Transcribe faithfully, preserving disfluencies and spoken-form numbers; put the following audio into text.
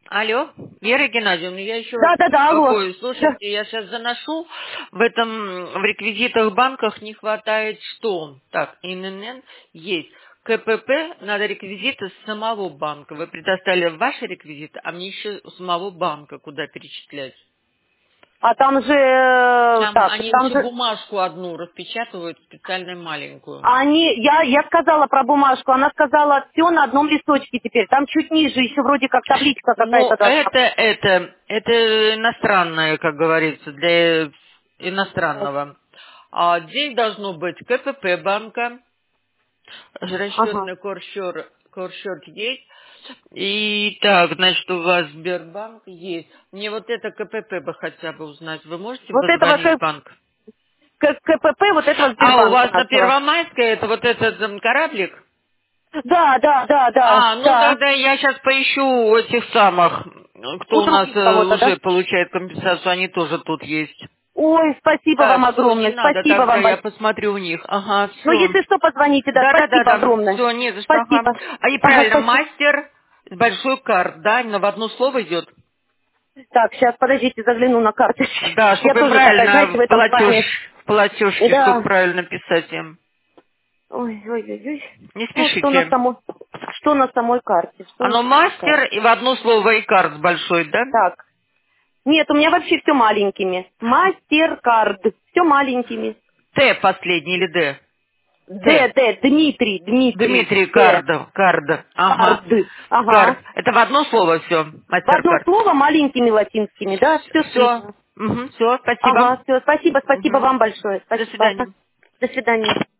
Алло, Вера Геннадьевна, я еще раз Да, да, да, алло. беспокоюсь. Да. Слушайте, я сейчас заношу, в этом, в реквизитах банках не хватает что? Так, ин эн эн есть. ка пэ пэ, надо реквизиты с самого банка. Вы предоставили ваши реквизиты, а мне еще у самого банка куда перечислять. А там же, э, Там так, они там еще же, бумажку одну распечатывают, специальную маленькую. они, я, я сказала про бумажку, она сказала, все на одном листочке теперь. Там чуть ниже еще вроде как табличка Ну, какая-то должна это, это, это иностранное, как говорится, для быть. иностранного. А здесь должно быть ка пэ пэ банка, Ага. расчетный корсчет, корсчет есть. И так, значит, у вас Сбербанк есть. Мне вот это ка пэ пэ бы хотя бы узнать. Вы можете Вот этого позвонить в К- банк? К- КПП, вот этого А у Сбербанка вас на нашего. Первомайской это вот этот м, кораблик? Да, да, да, да, А, ну да. тогда я сейчас поищу этих самых, У кто у нас других э, кого-то, да? уже получает компенсацию, они тоже тут есть. Ой, спасибо Да, вам все, не огромное, надо, спасибо тогда вам я большое. посмотрю у них. Ага, Ну, все. если что, позвоните, да, спасибо Да-да-да-да, огромное. все, не за что, ага. Спасибо. А и Ага, правильно, спасибо. мастер с большой карт, да, на в одно слово идет? Так, сейчас, подождите, загляну на карточки. Да, Я чтобы тоже такая, знаете, правильно в в этом платеж, плане. в платежке, чтобы Да. правильно писать им. Ой, ой, ой, ой. Не Ну, что на спешите. самой, что на самой карте, что на Оно самой мастер карте. и в одно слово и карт с большой, да? Так. Нет, у меня вообще все маленькими. Мастеркард. Все маленькими. Т последний или Д? Д, Т. Д, Дмитрий, Дмитрий, Дмитрий Д. Карда, Карда, ага, Кард. Кард. Ага. Это в одно слово все, В одно мастер-кард. слово маленькими латинскими, да, все Все, слитно. все, спасибо. Ага, все, спасибо, спасибо Мгм. вам большое. До Спасибо. свидания. До свидания.